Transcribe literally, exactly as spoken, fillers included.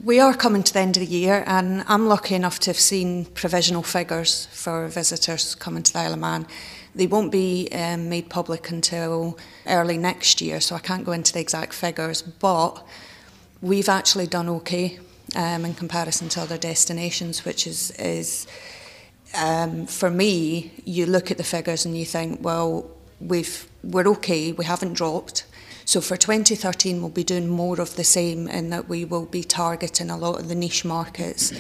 We are coming to the end of the year, and I'm lucky enough to have seen provisional figures for visitors coming to the Isle of Man. They won't be um, made public until early next year, so I can't go into the exact figures, but we've actually done okay um, in comparison to other destinations, which is, is um, for me, you look at the figures and you think, well, we've, we're okay, we haven't dropped. So for twenty thirteen, we'll be doing more of the same in that we will be targeting a lot of the niche markets.